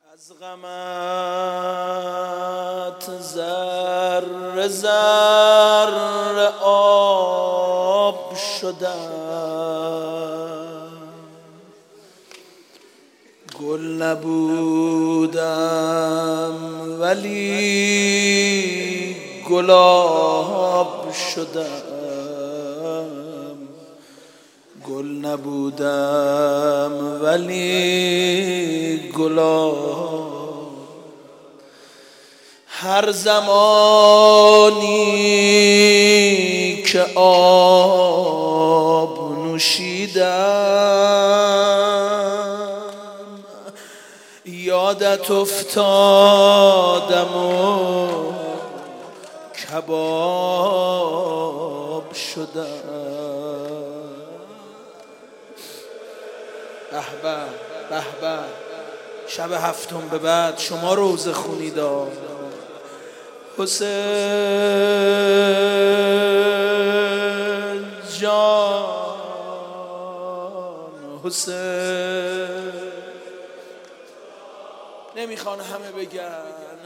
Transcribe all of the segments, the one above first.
از غمت ذره ذره آب شدم، گل نبودم ولی گلاب شدم، گل نبودم ولی گلاب. هر زمانی که آب نوشیدم یادت افتادم و کباب شدم. به به به به، شب هفتم به بعد شما روزه خونید. حسین جان، حسین. نمیخوان همه بگن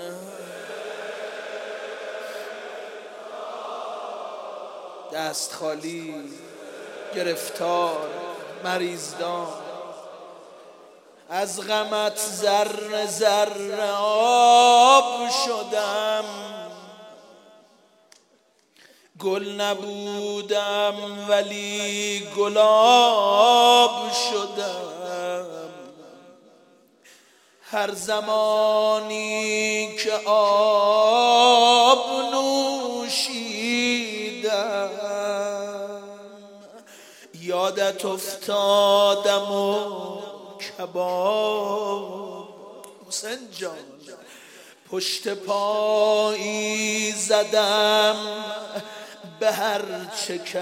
دست خالی، گرفتار، مریضدان. از غمت ذره ذره آب شدم، گل نبودم ولی گلاب شدم. هر زمانی که آب نوشیدم یادت افتادم و کباب. حسین جان، پشت پایی زدم به هر چه که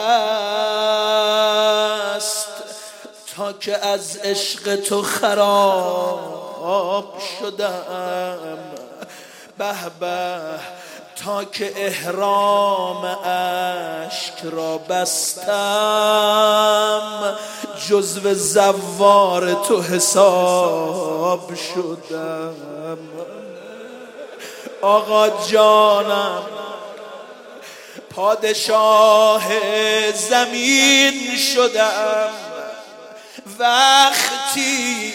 هست تا که از عشق تو خراب شدم. به به، تا که احرام اشک را بستم جزو زوار تو حساب شدم. آقا جانم، پادشاه زمین شدم وقتی،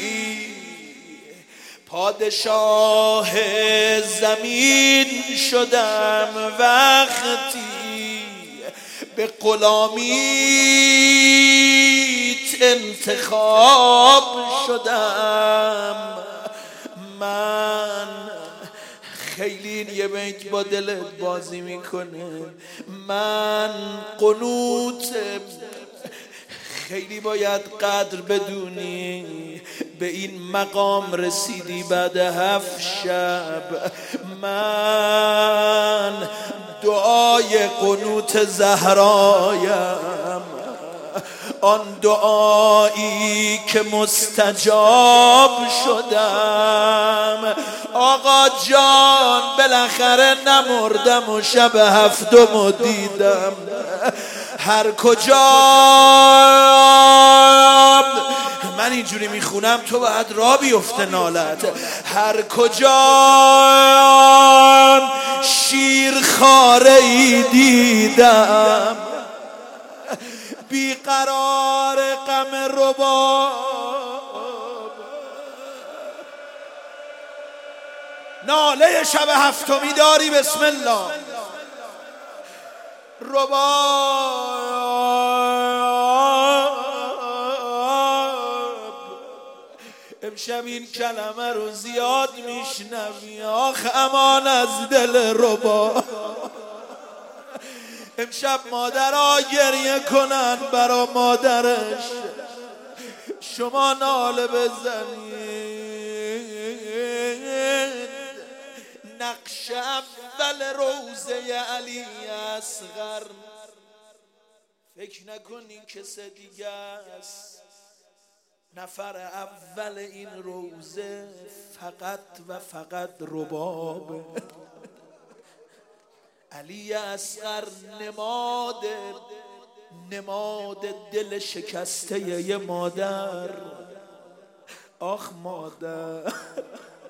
پادشاه زمین شدم وقتی به غلامیت انتخاب شدم. من خیلی این یه بیت با دلت بازی میکنه. من قنوت خیلی باید قدر بدونی، به این مقام رسیدی بعد 7 شب. من دعای قنوت زهرایم، آن دعایی که مستجاب شدم. آقا جان، بالاخره نمردم و شب هفتم دیدم. هر کجا من اینجوری میخونم تو باید را بیفته نالت. هر کجا شیرخواره ای دیدم بیقرار غم رباب، ناله شب هفتمی داری؟ بسم الله. رباب امشب این کلمه رو زیاد میشنوی، آخ امان از دل رباب. امشب مادرها گریه کنن برا مادرش، شما ناله بزنید. نقش اول روزه علی اصغر، فکر نکنین کس دیگه است. نفر اول این روزه فقط و فقط رباب. علی اصغر نماد دل شکسته یه مادر. آخ مادر،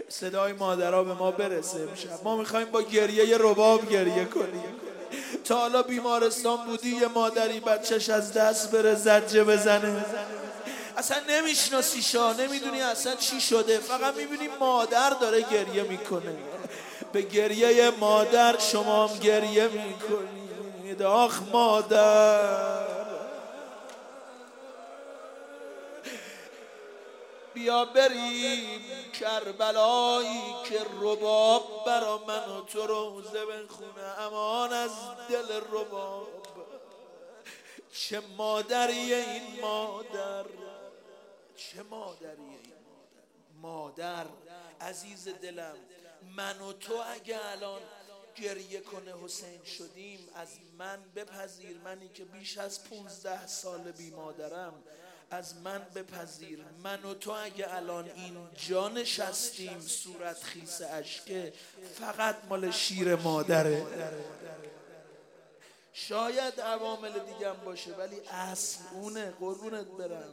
صدای مادرها به ما برسه امشب. ما میخوایم با گریه رباب گریه کنیم. تا حالا بیمارستان بودی یه مادری بچهش از دست بره زجه بزنه، اصلا نمیشناسیشا، نمیدونی اصلا چی شده، فقط میبینی مادر داره گریه میکنه. به گریه مادر شما هم گریه میکنید. آخ مادر، بیا بریم کربلایی که رباب برا من و تو روزه بخونه. امان از دل رباب. چه مادریه این مادر، چه مادریه این مادر. عزیز دلم، من و تو اگه الان گریه کنه حسین شدیم، از من بپذیر، منی که بیش از 15 سال بی مادرم، از من بپذیر، من و تو اگه الان اینجا نشستیم صورت خیس اشکه، فقط مال شیر مادره. شاید عوامل دیگه هم باشه ولی اصل اونه. قربونت برم.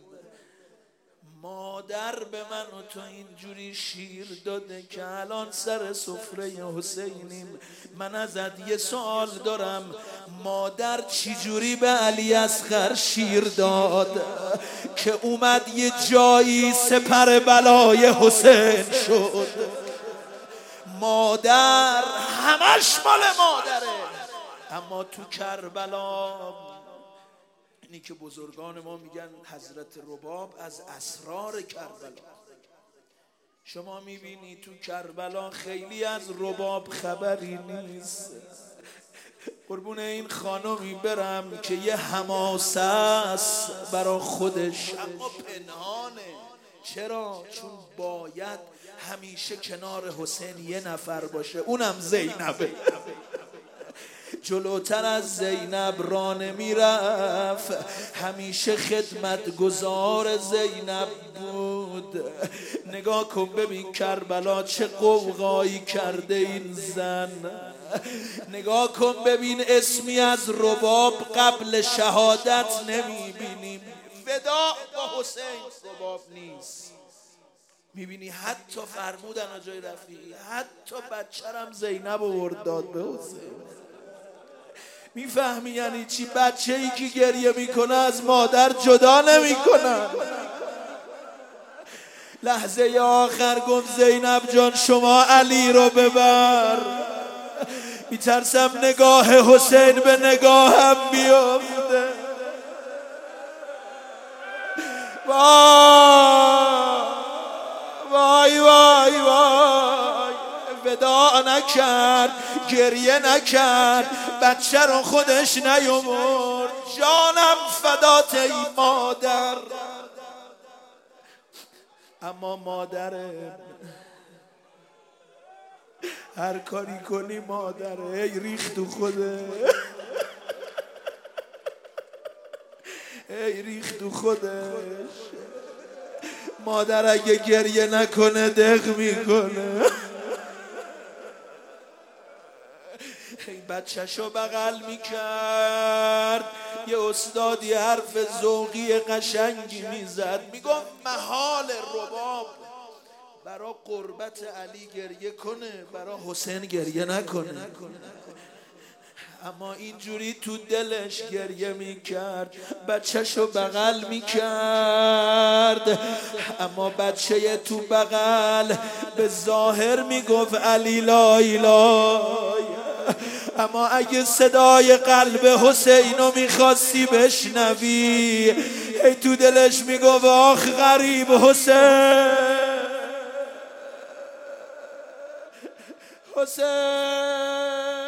مادر به من و تو اینجوری شیر داده که الان سر سفره حسینیم. من ازت یه سوال دارم، مادر چجوری به علی اصغر شیر داد که اومد یه جایی سپر بلای حسین شد؟ مادر همش مال مادره. اما تو کربلا، اینی که بزرگان ما میگن حضرت رباب از اسرار کربلا. شما میبینی تو کربلا خیلی از رباب خبری نیست. قربون این خانمی برم که یه حماسه است برا خودش، اما پنهانه. چرا؟ چون باید همیشه کنار حسین یه نفر باشه، اونم زینبه. جلوتر از زینب را نمیرفت، همیشه خدمتگزار زینب بود. نگاه کن ببین کربلا چه قوقایی کرده این زن. نگاه کن ببین اسمی از رباب قبل شهادت نمیبینیم. وداع با حسین رباب نیست. میبینی حتی فرمودن آجای رفیعی، حتی بچه‌رم زینب آورد داد به حسین. میفهمی یعنی چی؟ بچه‌ای که گریه میکنه از مادر جدا نمیکنن. لحظه آخر گفت زینب جان شما علی رو ببر، میترسم نگاه حسین به نگاهم بیفته. وای وای وای، وداع نکرد، گریه نکرد، بچه رو خودش نیاورد. جانم فدات ای مادر. اما مادره، هر کاری کنی مادره. ای ریخت تو خوده، ای ریخت تو خودش. مادر اگه گریه نکنه دق میکنه. بچه‌شو بغل میکرد، یه استادی حرف ذوقی قشنگی میزد، میگفت محال رباب برا قربت علی گریه کنه، برا حسین گریه نکنه. اما اینجوری تو دلش گریه میکرد، بچه‌شو بغل میکرد. اما بچه تو بغل به ظاهر میگفت علی لای لای، اما اگه صدای قلب حسینو میخواستی بشنوی، ای تو دلش میگفت آخ غریب حسین، حسین